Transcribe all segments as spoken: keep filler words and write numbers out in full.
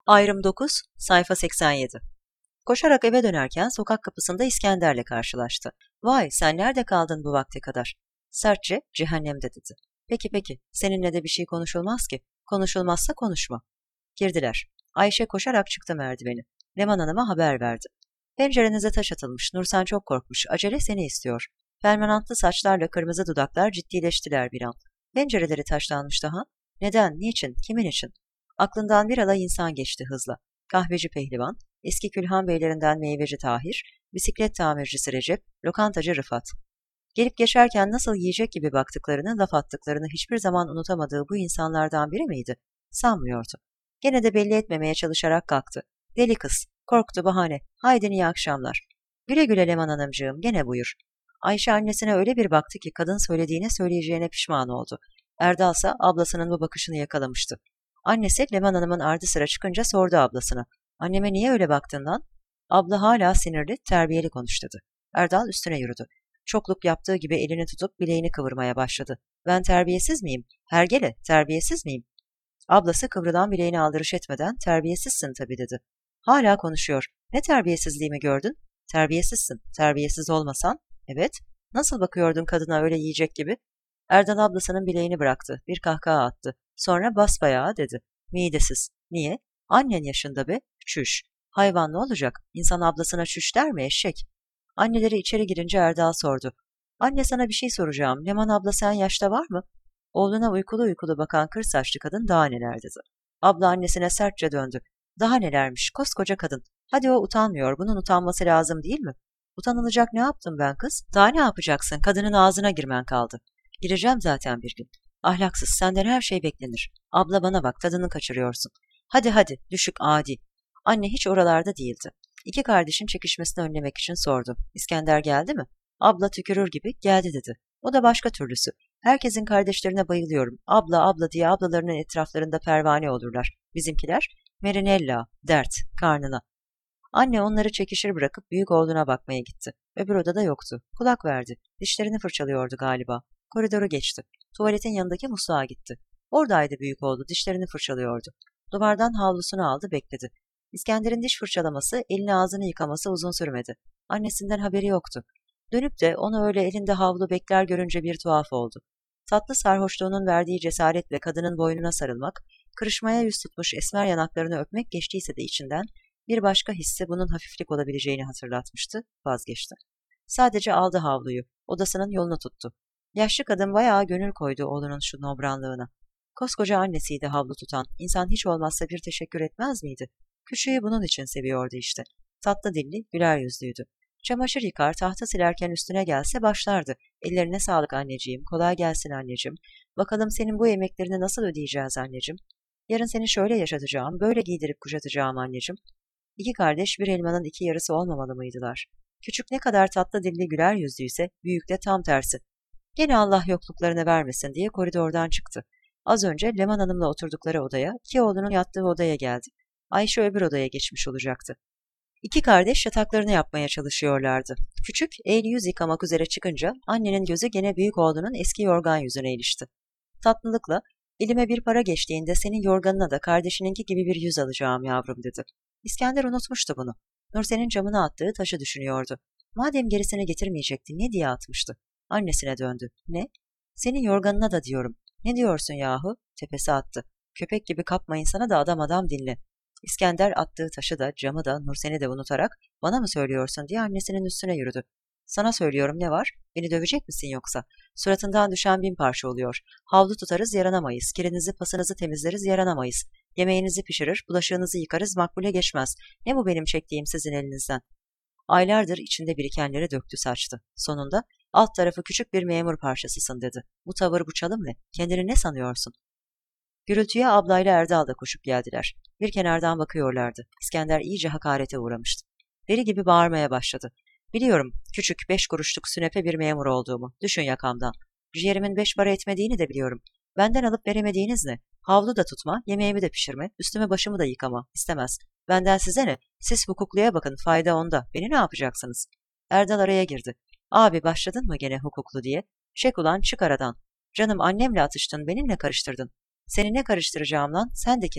Ayrım dokuz, sayfa seksen yedi. Koşarak eve dönerken sokak kapısında İskender'le karşılaştı. "Vay, sen nerede kaldın bu vakte kadar?" Sertçe, "Cehennemde," dedi. "Peki peki, seninle de bir şey konuşulmaz ki. Konuşulmazsa konuşma." Girdiler. Ayşe koşarak çıktı merdiveni. Leman Hanım'a haber verdi. "Pencerenize taş atılmış, Nursen çok korkmuş, acele seni istiyor." Permanantlı saçlarla kırmızı dudaklar ciddileştiler bir an. Pencereleri taşlanmış daha. Neden, niçin, kimin için? Aklından bir alay insan geçti hızla. Kahveci Pehlivan, eski Külhan Beylerinden meyveci Tahir, bisiklet tamircisi Recep, lokantacı Rıfat. Gelip geçerken nasıl yiyecek gibi baktıklarını, laf attıklarını hiçbir zaman unutamadığı bu insanlardan biri miydi? Sanmıyordu. Gene de belli etmemeye çalışarak kalktı. "Deli kız, korktu bahane, haydi iyi akşamlar." "Güle güle Leman Hanımcığım, gene buyur." Ayşe annesine öyle bir baktı ki kadın söylediğine söyleyeceğine pişman oldu. Erdal ise ablasının bu bakışını yakalamıştı. Annesi Leman Hanım'ın ardı sıra çıkınca sordu ablasına. "Anneme niye öyle baktın lan?" Abla hala sinirli, terbiyeli konuş dedi. Erdal üstüne yürüdü. Çokluk yaptığı gibi elini tutup bileğini kıvırmaya başladı. "Ben terbiyesiz miyim? Hergele, terbiyesiz miyim?" Ablası kıvrılan bileğini aldırış etmeden "Terbiyesizsin tabii," dedi. Hala konuşuyor. "Ne terbiyesizliğimi gördün?" "Terbiyesizsin. Terbiyesiz olmasan?" "Evet." "Nasıl bakıyordun kadına öyle yiyecek gibi?" Erdal ablasının bileğini bıraktı. Bir kahkaha attı. Sonra basbayağı dedi. "Midesiz." "Niye?" "Annen yaşında be." "Çüş." "Hayvan ne olacak? İnsan ablasına çüş der mi eşek?" Anneleri içeri girince Erdal sordu. "Anne sana bir şey soracağım. Leman abla sen yaşta var mı?" Oğluna uykulu uykulu bakan kır saçlı kadın daha neler dedi. Abla annesine sertçe döndü. "Daha nelermiş, koskoca kadın. Hadi o utanmıyor, bunun utanması lazım değil mi?" "Utanılacak ne yaptım ben kız?" "Daha ne yapacaksın, kadının ağzına girmen kaldı." "Gireceğim zaten bir gün." "Ahlaksız, senden her şey beklenir. Abla bana bak, tadını kaçırıyorsun." "Hadi hadi, düşük adi." Anne hiç oralarda değildi. İki kardeşin çekişmesini önlemek için sordu. "İskender geldi mi?" Abla tükürür gibi "Geldi," dedi. O da başka türlüsü. "Herkesin kardeşlerine bayılıyorum. Abla abla diye ablalarının etraflarında pervane olurlar. Bizimkiler Merinella, dert, karnına." Anne onları çekişir bırakıp büyük oğluna bakmaya gitti. Öbür odada yoktu. Kulak verdi. Dişlerini fırçalıyordu galiba. Koridoru geçti. Tuvaletin yanındaki musluğa gitti. Oradaydı büyük oğlu, dişlerini fırçalıyordu. Duvardan havlusunu aldı, bekledi. İskender'in diş fırçalaması, elini ağzını yıkaması uzun sürmedi. Annesinden haberi yoktu. Dönüp de onu öyle elinde havlu bekler görünce bir tuhaf oldu. Tatlı sarhoşluğunun verdiği cesaretle kadının boynuna sarılmak, kırışmaya yüz tutmuş esmer yanaklarını öpmek geçtiyse de içinden, bir başka hissi bunun hafiflik olabileceğini hatırlatmıştı, vazgeçti. Sadece aldı havluyu, odasının yolunu tuttu. Yaşlı kadın bayağı gönül koydu oğlunun şu nobranlığına. Koskoca annesiydi havlu tutan, insan hiç olmazsa bir teşekkür etmez miydi? Küçüğü bunun için seviyordu işte. Tatlı dilli, güler yüzlüydü. Çamaşır yıkar, tahta silerken üstüne gelse başlardı. "Ellerine sağlık anneciğim, kolay gelsin anneciğim. Bakalım senin bu emeklerini nasıl ödeyeceğiz anneciğim? Yarın seni şöyle yaşatacağım, böyle giydirip kuşatacağım anneciğim." İki kardeş bir elmanın iki yarısı olmamalı mıydılar? Küçük ne kadar tatlı dilli güler yüzlüyse, büyük de tam tersi. Gene Allah yokluklarını vermesin diye koridordan çıktı. Az önce Leman Hanım'la oturdukları odaya, iki oğlunun yattığı odaya geldi. Ayşe öbür odaya geçmiş olacaktı. İki kardeş yataklarını yapmaya çalışıyorlardı. Küçük, el yüz yıkamak üzere çıkınca annenin gözü gene büyük oğlunun eski yorgan yüzüne ilişti. Tatlılıkla, "Elime bir para geçtiğinde senin yorganına da kardeşininki gibi bir yüz alacağım yavrum," dedi. İskender unutmuştu bunu. Nursen'in camına attığı taşı düşünüyordu. Madem gerisini getirmeyecekti, ne diye atmıştı? Annesine döndü. "Ne?" "Senin yorganına da diyorum." "Ne diyorsun yahu?" Tepesi attı. "Köpek gibi kapma insana da adam adam dinle." İskender attığı taşı da camı da Nursen'i de unutarak "Bana mı söylüyorsun?" diye annesinin üstüne yürüdü. "Sana söylüyorum, ne var? Beni dövecek misin yoksa? Suratından düşen bin parça oluyor. Havlu tutarız yaranamayız. Kirinizi pasınızı temizleriz yaranamayız. Yemeğinizi pişirir, bulaşığınızı yıkarız makbule geçmez. Ne bu benim çektiğim sizin elinizden?" Aylardır içinde birikenleri döktü saçtı. Sonunda "Alt tarafı küçük bir memur parçasısın," dedi. "Bu tavır bu çalım ne? Kendini ne sanıyorsun?" Gürültüye ablayla Erdal da koşup geldiler. Bir kenardan bakıyorlardı. İskender iyice hakarete uğramıştı. Deli gibi bağırmaya başladı. "Biliyorum, küçük beş kuruşluk sünepe bir memur olduğumu. Düşün yakamdan. Ciğerimin beş para etmediğini de biliyorum. Benden alıp veremediğiniz ne? Havlu da tutma, yemeğimi de pişirme, üstüme başımı da yıkama. İstemez. Benden size ne? Siz hukukluya bakın, fayda onda. Beni ne yapacaksınız?" Erdal araya girdi. "Abi başladın mı gene hukuklu diye? Çek ulan, çık aradan. Canım, annemle atıştın, benimle karıştırdın. Seni ne karıştıracağım lan? Sen de kimsin?"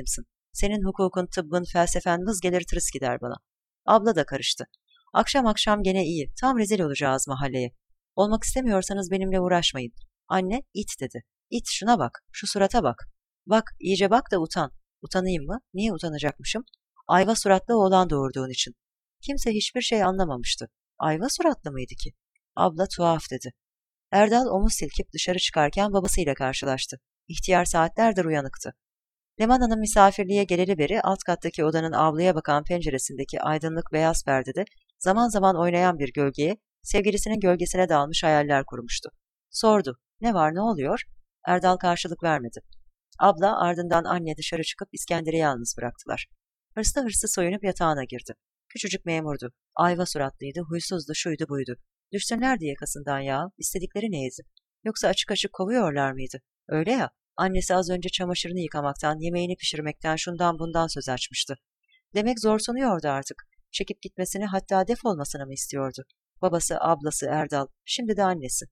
Senin hukukun, tıbbın, felsefen vız gelir tırıs gider bana. Abla da karıştı. Akşam akşam gene iyi. Tam rezil olacağız mahalleye. Olmak istemiyorsanız benimle uğraşmayın. Anne it dedi. İt şuna bak. Şu surata bak. Bak iyice bak da utan. Utanayım mı? Niye utanacakmışım? Ayva suratlı oğlan doğurduğun için. Kimse hiçbir şey anlamamıştı. Ayva suratlı mıydı ki? Abla tuhaf dedi. Erdal omuz silkip dışarı çıkarken babasıyla karşılaştı. İhtiyar saatlerdir uyanıktı. Leman Hanım misafirliğe geleli beri alt kattaki odanın avluya bakan penceresindeki aydınlık beyaz perdede zaman zaman oynayan bir gölgeye, sevgilisinin gölgesine dalmış hayaller kurmuştu. Sordu, ne var ne oluyor? Erdal karşılık vermedi. Abla ardından anne dışarı çıkıp İskender'i yalnız bıraktılar. Hırslı hırslı soyunup yatağına girdi. Küçücük memurdu, ayva suratlıydı, huysuzdu, şuydu buydu. Düşsünler diye yakasından ya, istedikleri neydi? Yoksa açık açık kovuyorlar mıydı? Öyle ya, annesi az önce çamaşırını yıkamaktan, yemeğini pişirmekten, şundan bundan söz açmıştı. Demek zorsunuyordu artık. Çekip gitmesini, hatta defolmasını mı istiyordu? Babası, ablası, Erdal, şimdi de annesi.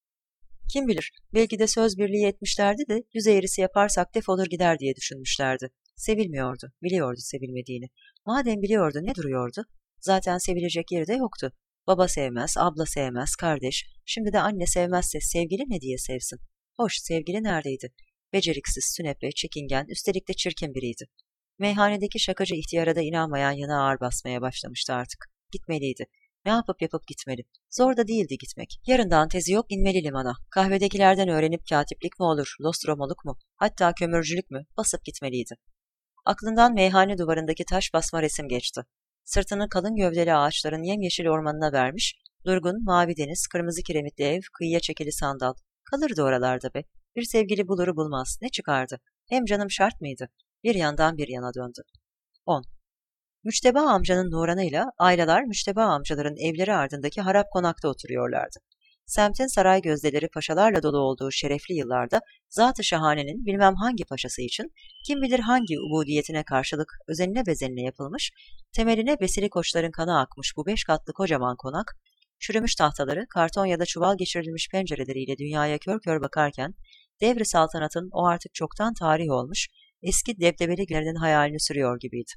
Kim bilir, belki de söz birliği etmişlerdi de yüz eğrisi yaparsak defolur gider diye düşünmüşlerdi. Sevilmiyordu, biliyordu sevilmediğini. Madem biliyordu ne duruyordu? Zaten sevilecek yeri de yoktu. Baba sevmez, abla sevmez, kardeş. Şimdi de anne sevmezse sevgili ne diye sevsin? Hoş, sevgili neredeydi? Beceriksiz, sünepe, çekingen, üstelik de çirkin biriydi. Meyhanedeki şakacı ihtiyara da inanmayan yana ağır basmaya başlamıştı artık. Gitmeliydi. Ne yapıp yapıp gitmeli. Zor da değildi gitmek. Yarından tezi yok inmeli limana. Kahvedekilerden öğrenip katiplik mi olur, lostromoluk mu, hatta kömürcülük mü basıp gitmeliydi. Aklından meyhane duvarındaki taş basma resim geçti. Sırtını kalın gövdeli ağaçların yemyeşil ormanına vermiş, durgun, mavi deniz, kırmızı kiremitli ev, kıyıya çekili sandal. Kalırdı oralarda be. Bir sevgili buluru bulmaz. Ne çıkardı? Hem canım şart mıydı? Bir yandan bir yana döndü. on. Müçteba amcanın nuranıyla aileler Müçteba amcaların evleri ardındaki harap konakta oturuyorlardı. Semtin saray gözdeleri paşalarla dolu olduğu şerefli yıllarda Zat-ı Şahane'nin bilmem hangi paşası için kim bilir hangi ubudiyetine karşılık özenine bezenine yapılmış, temeline besili koçların kanı akmış bu beş katlı kocaman konak, çürümüş tahtaları, karton ya da çuval geçirilmiş pencereleriyle dünyaya kör kör bakarken, devri saltanatın o artık çoktan tarih olmuş, eski debdebeli günlerinin hayalini sürüyor gibiydi.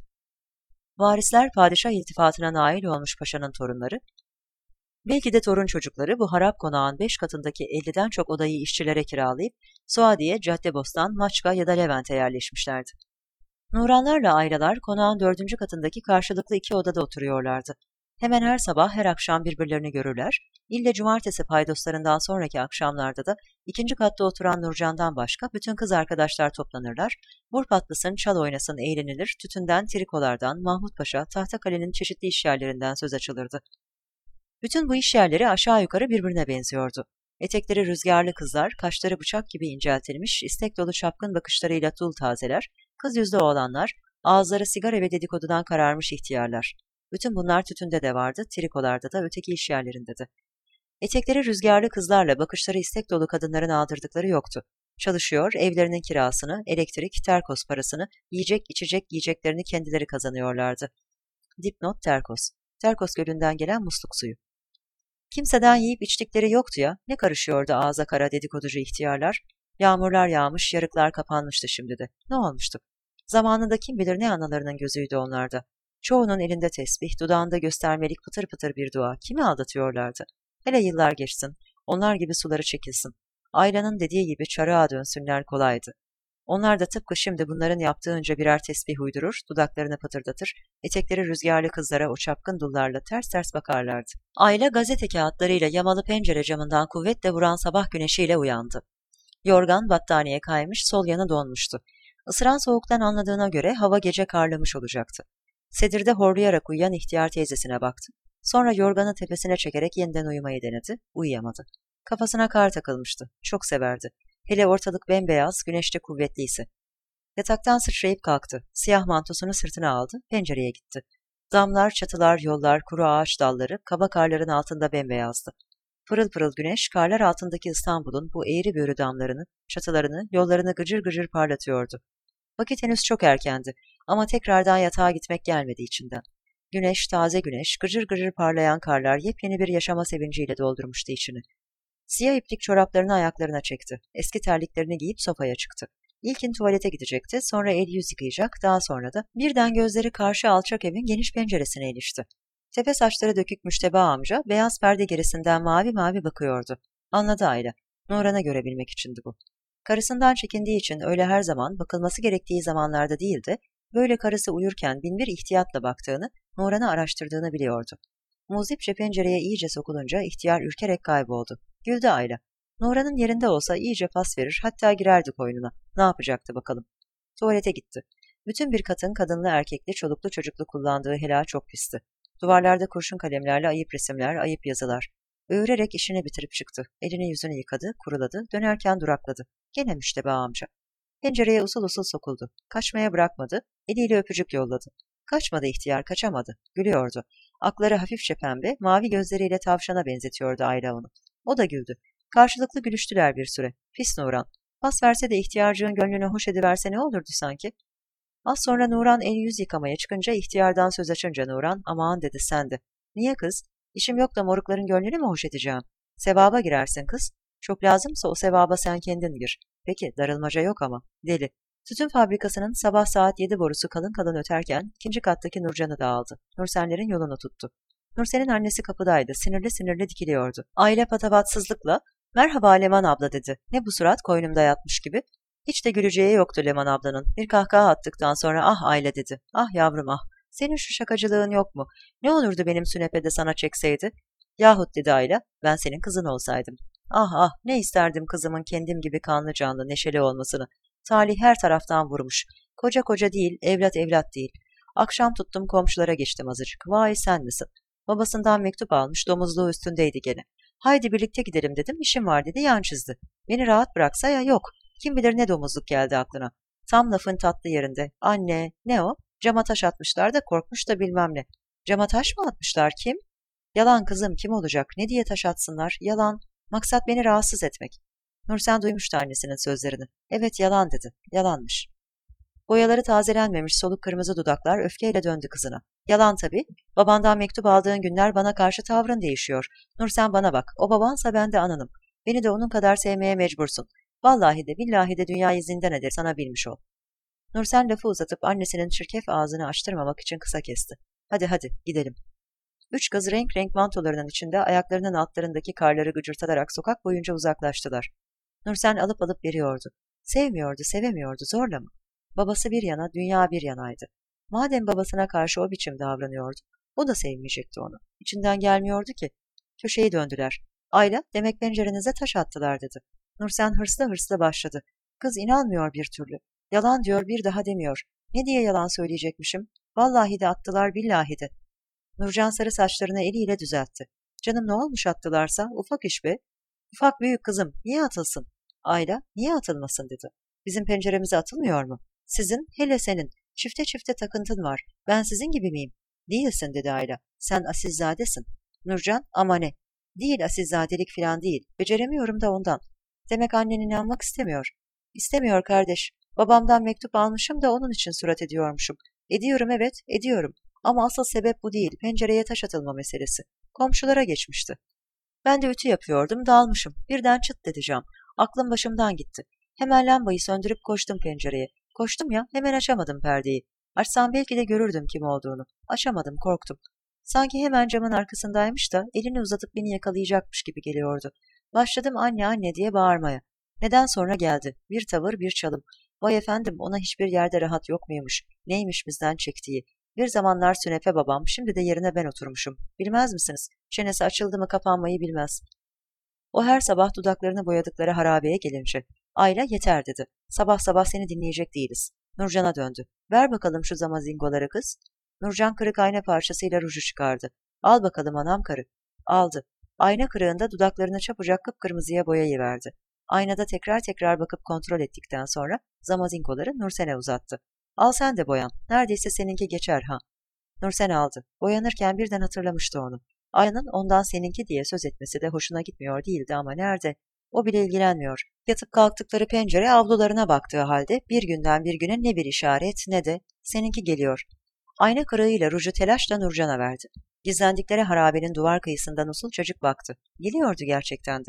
Varisler padişah iltifatına nail olmuş paşanın torunları, belki de torun çocukları bu harap konağın beş katındaki elliden çok odayı işçilere kiralayıp Suadiye, Caddebostan, Maçka ya da Levent'e yerleşmişlerdi. Nuranlarla aileler konağın dördüncü katındaki karşılıklı iki odada oturuyorlardı. Hemen her sabah her akşam birbirlerini görürler, ille cumartesi paydoslarından sonraki akşamlarda da ikinci katta oturan Nurcan'dan başka bütün kız arkadaşlar toplanırlar, vur patlasın, çal oynasın eğlenilir, tütünden, trikolardan, Mahmut Paşa, Tahtakale'nin çeşitli işyerlerinden söz açılırdı. Bütün bu işyerleri aşağı yukarı birbirine benziyordu. Etekleri rüzgarlı kızlar, kaşları bıçak gibi inceltilmiş, istek dolu çapkın bakışlarıyla dul tazeler, kız yüzlü oğlanlar, ağızları sigara ve dedikodudan kararmış ihtiyarlar. Bütün bunlar tütünde de vardı, trikolarda da, öteki işyerlerinde de. Etekleri rüzgarlı kızlarla bakışları istek dolu kadınların aldırdıkları yoktu. Çalışıyor, evlerinin kirasını, elektrik, terkos parasını, yiyecek içecek yiyeceklerini kendileri kazanıyorlardı. Dipnot terkos. Terkos gölünden gelen musluk suyu. Kimseden yiyip içtikleri yoktu ya, ne karışıyordu ağza kara dedikoducu ihtiyarlar? Yağmurlar yağmış, yarıklar kapanmıştı şimdi de. Ne olmuştu? Zamanında kim bilir ne analarının gözüydü onlarda. Çoğunun elinde tesbih, dudağında göstermelik pıtır pıtır bir dua. Kimi aldatıyorlardı? Hele yıllar geçsin, onlar gibi suları çekilsin. Aylan'ın dediği gibi çarığa dönsünler kolaydı. Onlar da tıpkı şimdi bunların yaptığınca birer tesbih uydurur, dudaklarını pıtırdatır, etekleri rüzgarlı kızlara o çapkın dullarla ters ters bakarlardı. Ayla gazete kağıtlarıyla yamalı pencere camından kuvvetle vuran sabah güneşiyle uyandı. Yorgan battaniye kaymış, sol yanı donmuştu. Isıran soğuktan anladığına göre hava gece karlamış olacaktı. Sedirde horlayarak uyuyan ihtiyar teyzesine baktı. Sonra yorganı tepesine çekerek yeniden uyumayı denedi, uyuyamadı. Kafasına kar takılmıştı, çok severdi. Hele ortalık bembeyaz, güneşte kuvvetliyse. Yataktan sıçrayıp kalktı, siyah mantosunu sırtına aldı, pencereye gitti. Damlar, çatılar, yollar, kuru ağaç dalları, kaba karların altında bembeyazdı. Pırıl pırıl güneş, karlar altındaki İstanbul'un bu eğri büğrü damlarını, çatılarını, yollarını gıcır gıcır parlatıyordu. Vakit henüz çok erkendi ama tekrardan yatağa gitmek gelmedi içinden. Güneş, taze güneş, gıcır gıcır parlayan karlar yepyeni bir yaşama sevinciyle doldurmuştu içini. Siyah iplik çoraplarını ayaklarına çekti, eski terliklerini giyip sofaya çıktı. İlkin tuvalete gidecekti, sonra el yüz yıkayacak, daha sonra da birden gözleri karşı alçak evin geniş penceresine ilişti. Tepe saçları dökük Müşteba amca beyaz perde gerisinden mavi mavi bakıyordu. Anladı Ayla. Nuran'ı görebilmek içindi bu. Karısından çekindiği için öyle her zaman bakılması gerektiği zamanlarda değil de böyle karısı uyurken binbir ihtiyatla baktığını, Nuran'ı araştırdığını biliyordu. Muzipçe pencereye iyice sokulunca ihtiyar ürkerek kayboldu. Güldü Ayla. Nuran'ın yerinde olsa iyice pas verir, hatta girerdi koynuna. Ne yapacaktı bakalım. Tuvalete gitti. Bütün bir katın kadınlı erkekli çoluklu çocuklu kullandığı helal çok pisti. Duvarlarda kurşun kalemlerle ayıp resimler, ayıp yazılar. Öğürerek işini bitirip çıktı. Elini yüzünü yıkadı, kuruladı, dönerken durakladı. Gene Müşteba amca. Pencereye usul usul sokuldu. Kaçmaya bırakmadı, eliyle öpücük yolladı. Kaçmadı ihtiyar, kaçamadı. Gülüyordu. Akları hafifçe pembe, mavi gözleriyle tavşana benzetiyordu Ayla onu. O da güldü. Karşılıklı gülüştüler bir süre. Pis Nuran. Pas verse de ihtiyarcığın gönlünü hoş ediverse ne olurdu sanki? Az sonra Nuran el yüz yıkamaya çıkınca ihtiyardan söz açınca Nuran, aman dedi sen de. Niye kız? İşim yok da morukların gönlünü mü hoş edeceğim? Sevaba girersin kız. Çok lazımsa o sevaba sen kendin gir. Peki darılmaca yok ama. Deli. Tütün fabrikasının sabah saat yedi borusu kalın kalın öterken ikinci kattaki Nurcan'ı da aldı. Nursenlerin yolunu tuttu. Nursen'in annesi kapıdaydı. Sinirli sinirli dikiliyordu. Aile patavatsızlıkla merhaba Leman abla dedi. Ne bu surat koynumda yatmış gibi. Hiç de güleceği yoktu Leman ablanın. Bir kahkaha attıktan sonra ah Aile dedi. Ah yavrum ah. Senin şu şakacılığın yok mu? Ne olurdu benim sünepede sana çekseydi? Yahut dedi Ayla, ben senin kızın olsaydım. Ah ah ne isterdim kızımın kendim gibi kanlı canlı neşeli olmasını. Talih her taraftan vurmuş. Koca koca değil, evlat evlat değil. Akşam tuttum komşulara geçtim azıcık. Vay sen misin? Babasından mektup almış, domuzluğu üstündeydi gene. Haydi birlikte gidelim dedim, işim var dedi, yan çizdi. Beni rahat bıraksa ya yok. Kim bilir ne domuzluk geldi aklına. Tam lafın tatlı yerinde. Anne, ne o? Cama taş atmışlar da korkmuş da bilmem ne. Cama taş mı atmışlar, kim? Yalan kızım, kim olacak? Ne diye taş atsınlar? Yalan. Maksat beni rahatsız etmek. Nursen duymuştu annesinin sözlerini. Evet yalan dedi. Yalanmış. Boyaları tazelenmemiş soluk kırmızı dudaklar öfkeyle döndü kızına. Yalan tabii. Babandan mektup aldığın günler bana karşı tavrın değişiyor. Nursen bana bak. O babansa ben de ananım. Beni de onun kadar sevmeye mecbursun. Vallahi de billahi de dünyayı zindan eder sana bilmiş ol. Nursen lafı uzatıp annesinin çirkef ağzını açtırmamak için kısa kesti. Hadi hadi gidelim. Üç kız renk renk mantolarının içinde ayaklarının altlarındaki karları gıcırtalarak sokak boyunca uzaklaştılar. Nursen alıp alıp veriyordu. Sevmiyordu, sevemiyordu, zorla mı? Babası bir yana, dünya bir yanaydı. Madem babasına karşı o biçim davranıyordu, o da sevmeyecekti onu. İçinden gelmiyordu ki. Köşeyi döndüler. Ayla, demek pencerenize taş attılar dedi. Nursen hırslı hırslı başladı. Kız inanmıyor bir türlü. Yalan diyor, bir daha demiyor. Ne diye yalan söyleyecekmişim? Vallahi de attılar, billahi de. Nurcan sarı saçlarını eliyle düzeltti. Canım ne olmuş attılarsa, ufak iş be. Ufak büyük kızım, niye atılsın? Ayla, niye atılmasın dedi. Bizim penceremize atılmıyor mu? Sizin, hele senin. Çifte çifte takıntın var. Ben sizin gibi miyim? Değilsin dedi Ayla. Sen asilzadesin. Nurcan, ama ne? Değil asilzadelik filan değil. Beceremiyorum da ondan. Demek annen inanmak istemiyor. İstemiyor kardeş. Babamdan mektup almışım da onun için surat ediyormuşum. Ediyorum evet, ediyorum. Ama asıl sebep bu değil. Pencereye taş atılma meselesi. Komşulara geçmişti. Ben de ütü yapıyordum, dalmışım. Birden çıt dedi cam. Aklım başımdan gitti. Hemen lambayı söndürüp koştum pencereye. Koştum ya, hemen açamadım perdeyi. Açsam belki de görürdüm kim olduğunu. Açamadım, korktum. Sanki hemen camın arkasındaymış da elini uzatıp beni yakalayacakmış gibi geliyordu. Başladım anne anne diye bağırmaya. Neden sonra geldi. Bir tavır, bir çalım. Vay efendim, ona hiçbir yerde rahat yok muymuş? Neymiş bizden çektiği? Bir zamanlar sünepe babam, şimdi de yerine ben oturmuşum. Bilmez misiniz? Çenesi açıldı mı kapanmayı bilmez. O her sabah dudaklarını boyadıkları harabeye gelince, Ayla yeter dedi. Sabah sabah seni dinleyecek değiliz. Nurcan'a döndü. Ver bakalım şu zamazingoları kız. Nurcan kırık ayna parçasıyla ruju çıkardı. Al bakalım anam karı. Aldı. Ayna kırığında dudaklarını çabucak kıpkırmızıya boyayıverdi. Aynada tekrar tekrar bakıp kontrol ettikten sonra zamazingoları Nursen'e uzattı. Al sen de boyan. Neredeyse seninki geçer ha. Nursen aldı. Boyanırken birden hatırlamıştı onu. Aynanın ondan seninki diye söz etmesi de hoşuna gitmiyor değildi ama nerede? O bile ilgilenmiyor. Yatıp kalktıkları pencere avlularına baktığı halde bir günden bir güne ne bir işaret ne de seninki geliyor. Ayna kırığıyla ruju telaşla Nurcan'a verdi. Gizlendikleri harabenin duvar kıyısından usulcacık baktı. Geliyordu gerçekten de.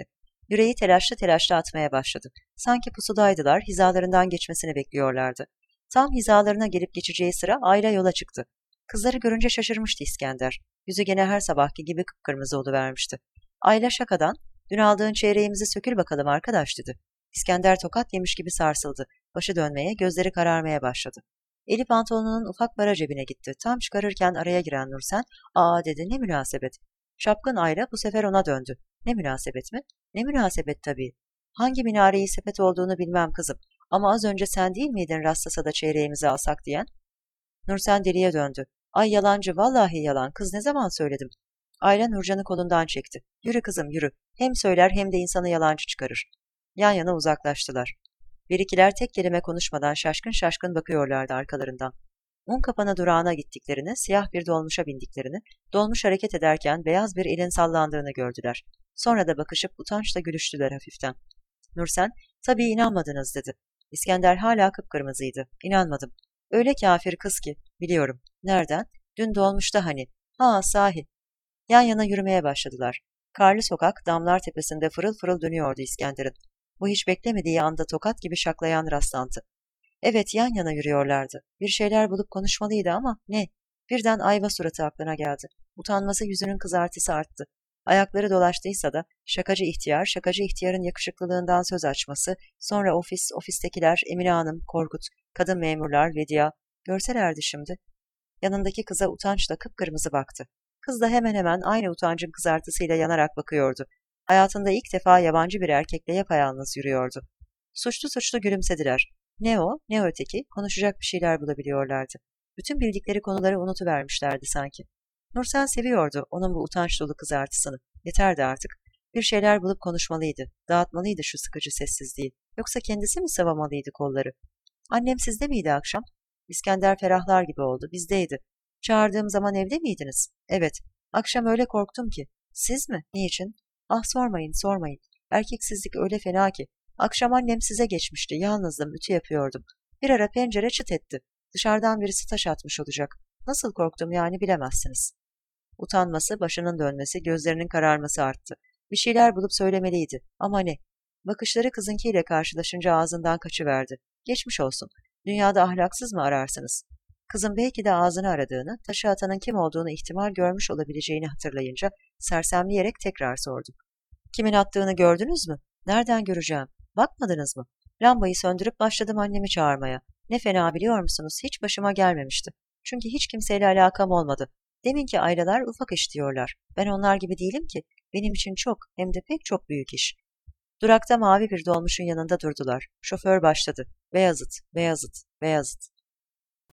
Yüreği telaşlı telaşlı atmaya başladı. Sanki pusudaydılar, hizalarından geçmesini bekliyorlardı. Tam hizalarına gelip geçeceği sıra Ayla yola çıktı. Kızları görünce şaşırmıştı İskender. Yüzü gene her sabahki gibi kıpkırmızı oluvermişti. Ayla şakadan, "Dün aldığın çeyreğimizi sökül bakalım arkadaş," dedi. İskender tokat yemiş gibi sarsıldı. Başı dönmeye, gözleri kararmaya başladı. Eli pantolonunun ufak bara cebine gitti. Tam çıkarırken araya giren Nursen, "Aa," dedi, "ne münasebet." Şapkın Ayla bu sefer ona döndü. "Ne münasebet mi?" "Ne münasebet tabii. Hangi minareyi sepet olduğunu bilmem kızım. Ama az önce sen değil miydin rastlasa da çeyreğimizi alsak diyen?" Nursen deliye döndü. "Ay yalancı, vallahi yalan. Kız ne zaman söyledim?" Ayla Nurcan'ı kolundan çekti. "Yürü kızım yürü. Hem söyler hem de insanı yalancı çıkarır." Yan yana uzaklaştılar. Bir ikiler tek kelime konuşmadan şaşkın şaşkın bakıyorlardı arkalarından. Unkapana durağına gittiklerini, siyah bir dolmuşa bindiklerini, dolmuş hareket ederken beyaz bir elin sallandığını gördüler. Sonra da bakışıp utançla gülüştüler hafiften. Nursen, "Tabii inanmadınız," dedi. İskender hala kıpkırmızıydı. "İnanmadım. Öyle kafir kız ki." "Biliyorum. Nereden?" "Dün dolmuşta hani." "Ha, sahi." Yan yana yürümeye başladılar. Karlı sokak damlar tepesinde fırıl fırıl dönüyordu İskender'in. Bu hiç beklemediği anda tokat gibi şaklayan rastlantı. Evet, yan yana yürüyorlardı. Bir şeyler bulup konuşmalıydı ama ne? Birden ayva suratı aklına geldi. Utanması yüzünün kızartısı arttı. Ayakları dolaştıysa da şakacı ihtiyar, şakacı ihtiyarın yakışıklılığından söz açması, sonra ofis, ofistekiler, Emine Hanım, Korkut, kadın memurlar, Vedia, görselerdi şimdi. Yanındaki kıza utançla kıpkırmızı baktı. Kız da hemen hemen aynı utancın kızartısıyla yanarak bakıyordu. Hayatında ilk defa yabancı bir erkekle yapayalnız yürüyordu. Suçlu suçlu gülümsediler. Ne o, ne öteki, konuşacak bir şeyler bulabiliyorlardı. Bütün bildikleri konuları unutuvermişlerdi sanki. Nursen seviyordu onun bu utanç dolu kızartısını. Yeterdi artık. Bir şeyler bulup konuşmalıydı. Dağıtmalıydı şu sıkıcı sessizliği. Yoksa kendisi mi sıvamalıydı kolları? "Annem sizde miydi akşam?" İskender ferahlar gibi oldu. "Bizdeydi." "Çağırdığım zaman evde miydiniz?" "Evet. Akşam öyle korktum ki." "Siz mi? Niçin?" "Ah sormayın, sormayın. Erkeksizlik öyle fena ki. Akşam annem size geçmişti. Yalnızdım, ütü yapıyordum. Bir ara pencere çıt etti. Dışarıdan birisi taş atmış olacak. Nasıl korktum yani bilemezsiniz." Utanması, başının dönmesi, gözlerinin kararması arttı. Bir şeyler bulup söylemeliydi. Ama ne? Bakışları kızınkiyle karşılaşınca ağzından kaçıverdi. "Geçmiş olsun. Dünyada ahlaksız mı ararsınız?" Kızın belki de ağzını aradığını, taşı atanın kim olduğunu ihtimal görmüş olabileceğini hatırlayınca sersemleyerek tekrar sordu. "Kimin attığını gördünüz mü?" "Nereden göreceğim? Bakmadınız mı? Lambayı söndürüp başladım annemi çağırmaya. Ne fena biliyor musunuz? Hiç başıma gelmemişti. Çünkü hiç kimseyle alakam olmadı. Deminki aylalar ufak iş diyorlar. Ben onlar gibi değilim ki. Benim için çok, hem de pek çok büyük iş." Durakta mavi bir dolmuşun yanında durdular. Şoför başladı. "Beyazıt, Beyazıt, Beyazıt."